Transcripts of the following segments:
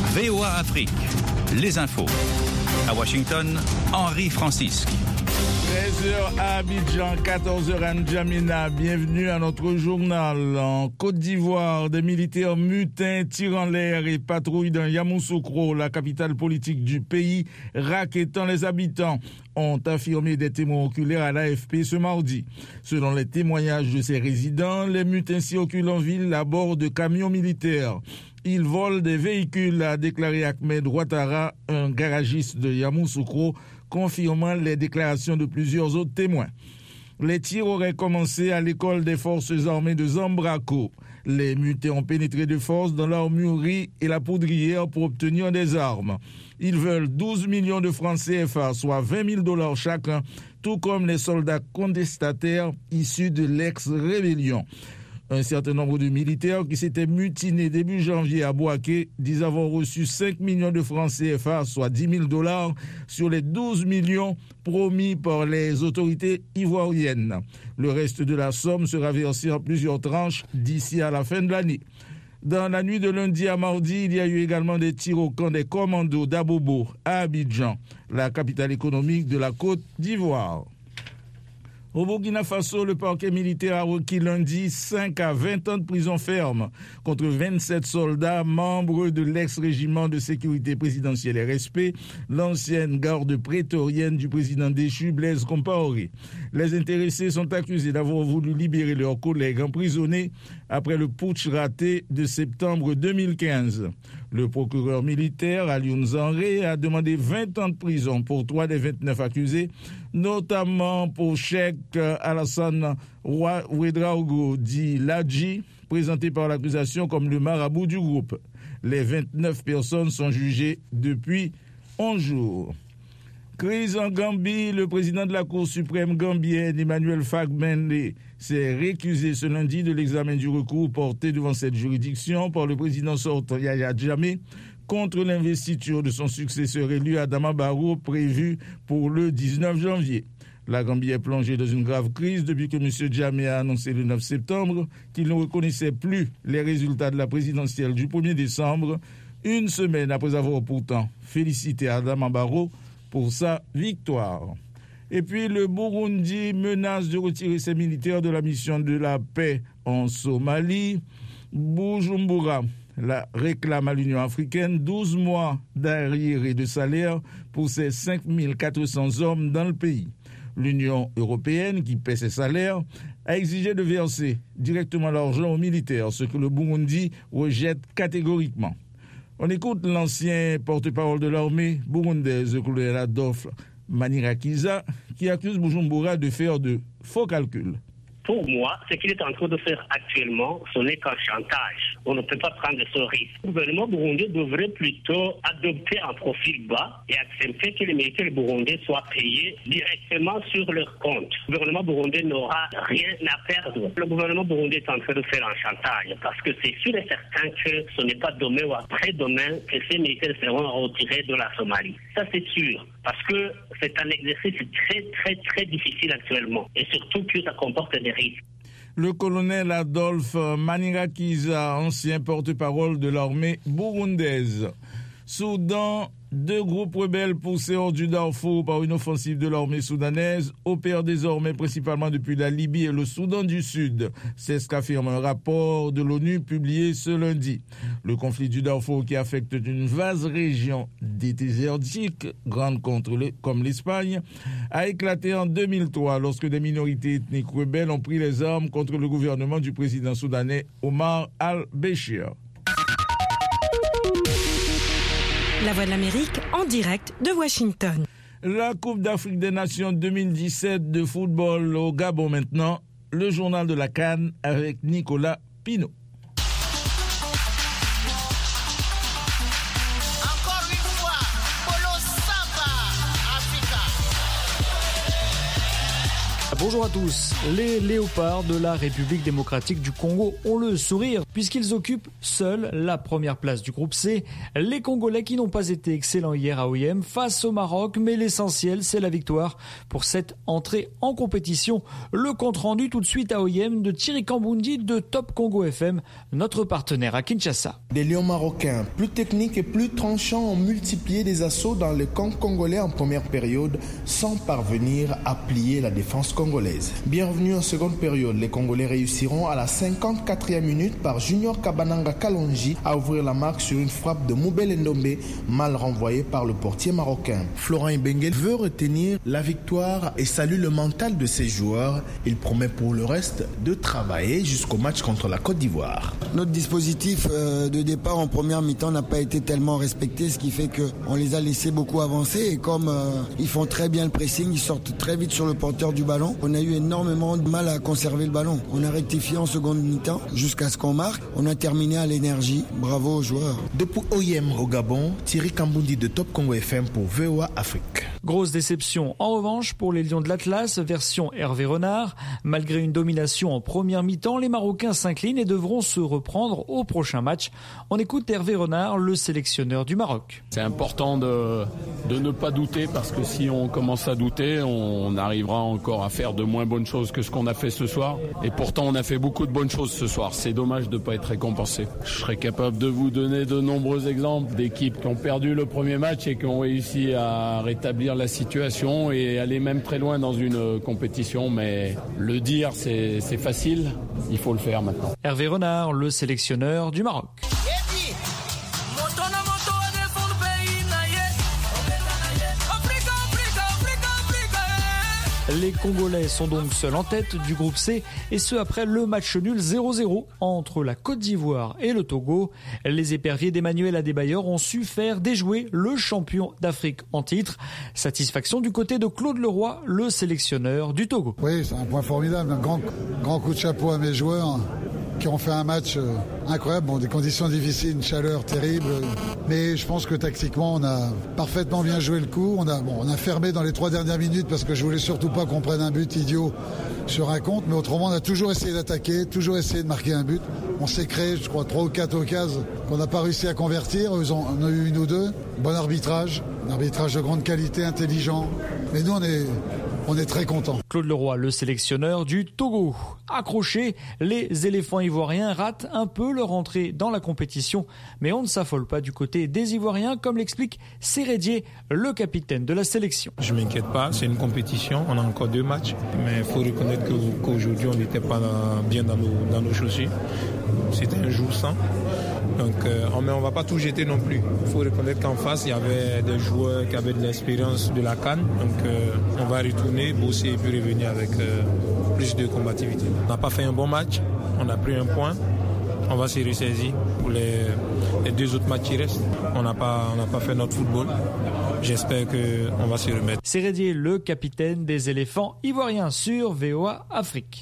VOA Afrique, les infos. À Washington, Henri Francisque. 13h à Abidjan, 14h à N'Djamena. Bienvenue à notre journal. En Côte d'Ivoire, des militaires mutins tirent en l'air et patrouillent dans Yamoussoukro, la capitale politique du pays, rackettant les habitants, ont affirmé des témoins oculaires à l'AFP ce mardi. Selon les témoignages de ces résidents, les mutins circulent en ville à bord de camions militaires. Ils volent des véhicules, a déclaré Ahmed Ouattara, un garagiste de Yamoussoukro, confirmant les déclarations de plusieurs autres témoins. Les tirs auraient commencé à l'école des forces armées de Zambrako. Les mutins ont pénétré de force dans l'armurerie et la poudrière pour obtenir des armes. Ils veulent 12 millions de francs CFA, soit $20 000 chacun, tout comme les soldats contestataires issus de l'ex-rébellion. Un certain nombre de militaires qui s'étaient mutinés début janvier à Bouaké disent avoir reçu 5 millions de francs CFA, soit $10 000, sur les 12 millions promis par les autorités ivoiriennes. Le reste de la somme sera versé en plusieurs tranches d'ici à la fin de l'année. Dans la nuit de lundi à mardi, il y a eu également des tirs au camp des commandos d'Abobo à Abidjan, la capitale économique de la Côte d'Ivoire. Au Burkina Faso, le parquet militaire a requis lundi 5 à 20 ans de prison ferme contre 27 soldats membres de l'ex-régiment de sécurité présidentielle RSP, l'ancienne garde prétorienne du président déchu Blaise Compaoré. Les intéressés sont accusés d'avoir voulu libérer leurs collègues emprisonnés après le putsch raté de septembre 2015. Le procureur militaire, Alioune Zanré, a demandé 20 ans de prison pour 3 des 29 accusés, notamment pour Cheikh Alassane Ouedraogo dit Ladji, présenté par l'accusation comme le marabout du groupe. Les 29 personnes sont jugées depuis 11 jours. Crise en Gambie, le président de la Cour suprême gambienne, Emmanuel Fagbende, s'est récusé ce lundi de l'examen du recours porté devant cette juridiction par le président sortant Yaya Jammeh contre l'investiture de son successeur élu Adama Barrow prévu pour le 19 janvier. La Gambie est plongée dans une grave crise depuis que M. Jammeh a annoncé le 9 septembre qu'il ne reconnaissait plus les résultats de la présidentielle du 1er décembre, une semaine après avoir pourtant félicité Adama Barrow pour sa victoire. Et puis le Burundi menace de retirer ses militaires de la mission de la paix en Somalie. Bujumbura la réclame à l'Union africaine 12 mois d'arriérés de salaire pour ses 5400 hommes dans le pays. L'Union européenne, qui paie ses salaires, a exigé de verser directement l'argent aux militaires, ce que le Burundi rejette catégoriquement. On écoute l'ancien porte-parole de l'armée burundaise, le colonel Adolphe Manirakiza, qui accuse Bujumbura de faire de faux calculs. Pour moi, ce qu'il est en train de faire actuellement, ce n'est qu'un chantage. On ne peut pas prendre ce risque. Le gouvernement burundais devrait plutôt adopter un profil bas et accepter que les militaires burundais soient payés directement sur leur compte. Le gouvernement burundais n'aura rien à perdre. Le gouvernement burundais est en train de faire un chantage parce que c'est sûr et certain que ce n'est pas demain ou après-demain que ces militaires seront retirés de la Somalie. Ça, c'est sûr. Parce que c'est un exercice très difficile actuellement. Et surtout que ça comporte des risques. Le colonel Adolphe Manirakiza, ancien porte-parole de l'armée burundaise. Soudan, 2 groupes rebelles poussés hors du Darfour par une offensive de l'armée soudanaise opèrent désormais principalement depuis la Libye et le Soudan du Sud. C'est ce qu'affirme un rapport de l'ONU publié ce lundi. Le conflit du Darfour, qui affecte une vaste région désertique, grande comme l'Espagne, a éclaté en 2003 lorsque des minorités ethniques rebelles ont pris les armes contre le gouvernement du président soudanais Omar al-Béchir. La Voix de l'Amérique en direct de Washington. La Coupe d'Afrique des Nations 2017 de football au Gabon maintenant. Le journal de la CAN avec Nicolas Pinault. Bonjour à tous. Les léopards de la République démocratique du Congo ont le sourire puisqu'ils occupent seuls la première place du groupe C. Les Congolais qui n'ont pas été excellents hier à OIM face au Maroc, mais l'essentiel c'est la victoire pour cette entrée en compétition. Le compte rendu tout de suite à OIM de Thierry Kambundi de Top Congo FM, notre partenaire à Kinshasa. Des lions marocains plus techniques et plus tranchants ont multiplié des assauts dans le camp congolais en première période sans parvenir à plier la défense congolaise. Bienvenue en seconde période. Les Congolais réussiront à la 54e minute par Junior Kabananga Kalonji à ouvrir la marque sur une frappe de Moubel Ndombe, mal renvoyée par le portier marocain. Florent Ibenge veut retenir la victoire et salue le mental de ses joueurs. Il promet pour le reste de travailler jusqu'au match contre la Côte d'Ivoire. Notre dispositif de départ en première mi-temps n'a pas été tellement respecté, ce qui fait qu'on les a laissés beaucoup avancer et comme ils font très bien le pressing, ils sortent très vite sur le porteur du ballon. On a eu énormément de mal à conserver le ballon. On a rectifié en seconde mi-temps jusqu'à ce qu'on marque. On a terminé à l'énergie. Bravo aux joueurs. Depuis OIM au Gabon, Thierry Kambundi de Top Congo FM pour VOA Afrique. Grosse déception en revanche pour les Lions de l'Atlas, version Hervé Renard. Malgré une domination en première mi-temps, les Marocains s'inclinent et devront se reprendre au prochain match. On écoute Hervé Renard, le sélectionneur du Maroc. C'est important de ne pas douter parce que si on commence à douter, on arrivera encore à faire de moins bonnes choses que ce qu'on a fait ce soir. Et pourtant, on a fait beaucoup de bonnes choses ce soir. C'est dommage de ne pas être récompensé. Je serais capable de vous donner de nombreux exemples d'équipes qui ont perdu le premier match et qui ont réussi à rétablir la situation et aller même très loin dans une compétition. Mais le dire, c'est facile. Il faut le faire maintenant. Hervé Renard, le sélectionneur du Maroc. Les Congolais sont donc seuls en tête du groupe C et ce après le match nul 0-0 entre la Côte d'Ivoire et le Togo. Les éperviers d'Emmanuel Adebayor ont su faire déjouer le champion d'Afrique en titre. Satisfaction du côté de Claude Leroy, le sélectionneur du Togo. Oui, c'est un point formidable, un grand coup de chapeau à mes joueurs qui ont fait un match incroyable. Bon, des conditions difficiles, une chaleur terrible, mais je pense que tactiquement on a parfaitement bien joué le coup. On a fermé dans les 3 dernières minutes parce que je voulais surtout pas qu'on prenne un but idiot sur un compte, mais autrement on a toujours essayé d'attaquer, toujours essayé de marquer un but. On s'est créé, je crois, 3 ou 4 occasions qu'on n'a pas réussi à convertir. Eux on a eu 1 ou 2. Bon arbitrage, un arbitrage de grande qualité, intelligent. Mais nous on est très contents. Claude Leroy, le sélectionneur du Togo. Accrochés, les éléphants ivoiriens ratent un peu leur entrée dans la compétition, mais on ne s'affole pas du côté des Ivoiriens, comme l'explique Sérédier, le capitaine de la sélection. Je ne m'inquiète pas, c'est une compétition, on a encore 2 matchs, mais il faut reconnaître qu'aujourd'hui on n'était pas bien dans nos chaussures. C'était un jour sans. Donc, mais on ne va pas tout jeter non plus. Il faut reconnaître qu'en face, il y avait des joueurs qui avaient de l'expérience de la CAN. Donc, on va retourner, bosser et puis revenir avec plus de combativité. On n'a pas fait un bon match, on a pris un point. On va se ressaisir pour les 2 autres matchs qui restent. On n'a pas fait notre football. J'espère qu'on va se remettre. Sérédier, le capitaine des éléphants ivoiriens sur VOA Afrique.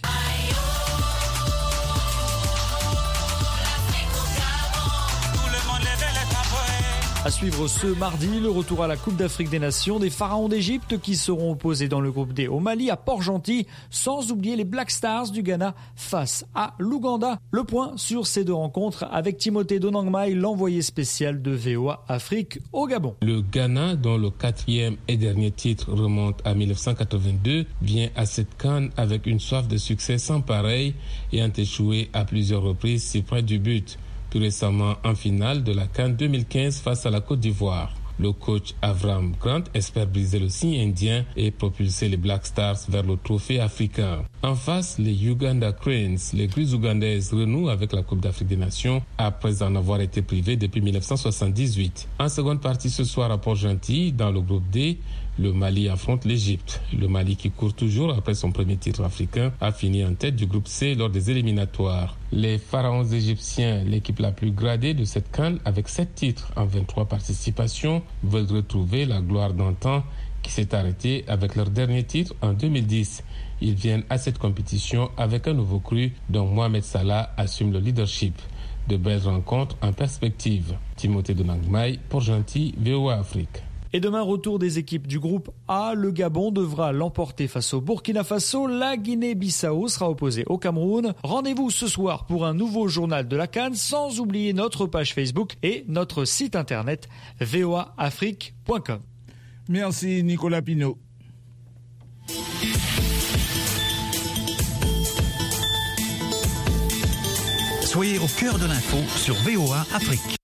À suivre ce mardi, le retour à la Coupe d'Afrique des Nations des Pharaons d'Égypte qui seront opposés dans le groupe D au Mali à Port-Gentil, sans oublier les Black Stars du Ghana face à l'Ouganda. Le point sur ces 2 rencontres avec Timothée Donangmai, l'envoyé spécial de VOA Afrique au Gabon. Le Ghana, dont le 4e et dernier titre remonte à 1982, vient à cette CAN avec une soif de succès sans pareil ayant échoué à plusieurs reprises si près du but. Plus récemment en finale de la CAN 2015 face à la Côte d'Ivoire. Le coach Avram Grant espère briser le signe indien et propulser les Black Stars vers le trophée africain. En face, les Uganda Cranes, les Grises ougandaises renouent avec la Coupe d'Afrique des Nations après en avoir été privées depuis 1978. En seconde partie ce soir à Port-Gentil, dans le groupe D, le Mali affronte l'Égypte. Le Mali, qui court toujours après son premier titre africain, a fini en tête du groupe C lors des éliminatoires. Les Pharaons égyptiens, l'équipe la plus gradée de cette CAN avec 7 titres en 23 participations, veulent retrouver la gloire d'antan qui s'est arrêtée avec leur dernier titre en 2010. Ils viennent à cette compétition avec un nouveau cru dont Mohamed Salah assume le leadership. De belles rencontres en perspective. Timothée Donangmai, Port-Gentil, VOA Afrique. Et demain, retour des équipes du groupe A. Le Gabon devra l'emporter face au Burkina Faso. La Guinée-Bissau sera opposée au Cameroun. Rendez-vous ce soir pour un nouveau journal de la CAN, sans oublier notre page Facebook et notre site internet voaafrique.com. Merci Nicolas Pinault. Soyez au cœur de l'info sur VOA Afrique.